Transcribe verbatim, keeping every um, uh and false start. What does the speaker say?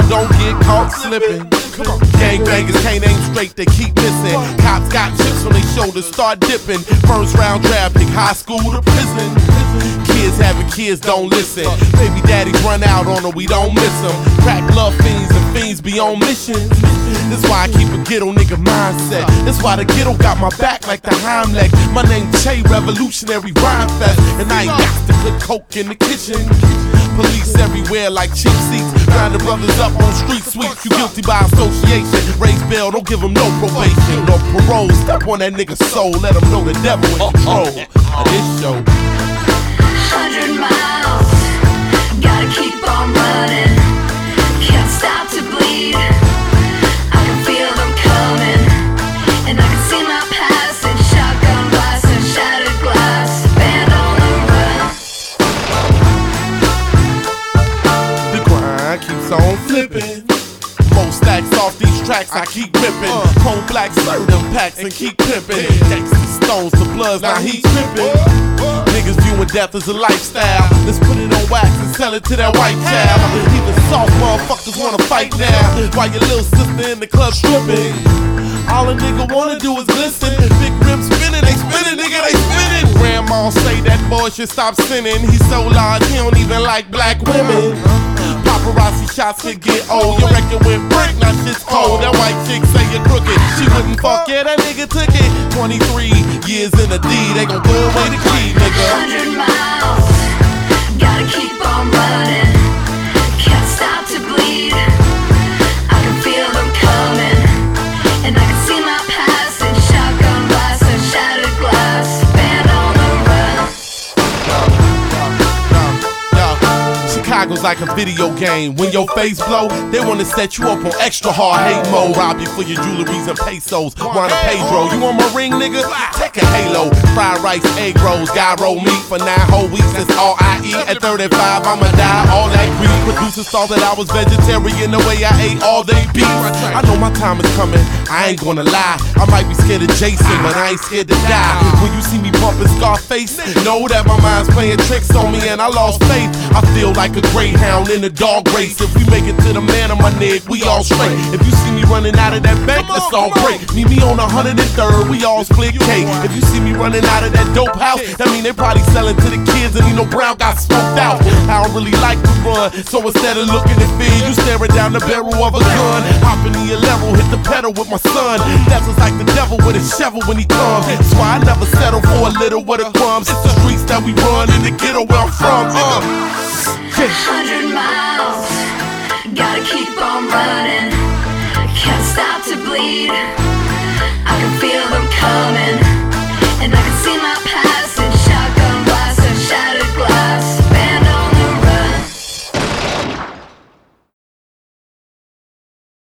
don't get caught slipping. Gangbangers can't aim straight, they keep missing. Cops got chips on their shoulders, start dipping. First round draft pick, high school to prison. Kids having kids don't listen. Baby daddies run out on them, we don't miss them. Crack love fiends and fiends be on mission. That's why I keep a ghetto nigga mindset. That's why the ghetto got my back like the Heimlich. My name Che, revolutionary rhyme fest. And I ain't got to cook coke in the kitchen. Police everywhere like cheap seats. Round the brothers up on street sweeps. You guilty by association. Raise bail, don't give them no probation, no parole. Step on that nigga's soul, let him know the devil in control of this show. Hundred miles, gotta keep on running. Can't stop to bleed. I can feel them coming, and I can see my passing. Shotgun blast and shattered glass. Band on the run. The grind keeps on flipping. More stacks off these tracks, I keep ripping. Cold black them packs and keep pimping. Gangsta stones to bloods, now he's tripping. Niggas viewing death as a lifestyle. Let's put it on wax and sell it to that white child. Even soft motherfuckers wanna fight now, while your little sister in the club stripping. All a nigga wanna do is listen. Big rims spinning, they spinning, nigga, they spinning. Grandma say that boy should stop sinning. He's so large, he don't even like black women. Paparazzi shots could get old. Your record went brick, now shit's cold. That white chick say you're crooked. She wouldn't fuck, yeah, that nigga took it. twenty-three years in a D, they gon' throw away the key, nigga. Hundred miles, gotta keep on running. Can't stop to bleed. I can feel them coming, and I can see my passing. Shotgun blast and shattered glass. Band on the run. Chicago's like a video game. When your face blow, they wanna set you up on extra hard hate mode. Rob you for your jewelries and pesos. Juan Pedro, you want my ring, nigga? Take a halo. Fried rice, egg rolls, gyro meat for nine whole weeks. That's all I eat. At thirty-five, I'ma die. All that greed. Producers thought that I was vegetarian the way I ate all day beef. I know my time is coming. I ain't gonna lie. I might be scared of Jason, but I ain't scared to die. When you see me bumping Scarface, know that my mind's playing tricks on me and I lost faith. I feel like a greyhound in a dog race. If we make it to the man of my neck, we all straight. If you see me running out of that bank, let's all break. Meet me on one hundred third, we all split cake. If you see me running out of that dope house, that mean they probably selling to the kids and Nino Brown got smoked out. I don't really like to run, so instead of looking at fear, you staring down the barrel of a gun. Hop in the Alero, hit the pedal with my son. That's just like the devil with a shovel when he comes. That's why I never settle for a little with the crumbs. It's the streets that we run in the ghetto where I'm from. Uh. Hundred miles, gotta keep on running. Can't stop to bleed.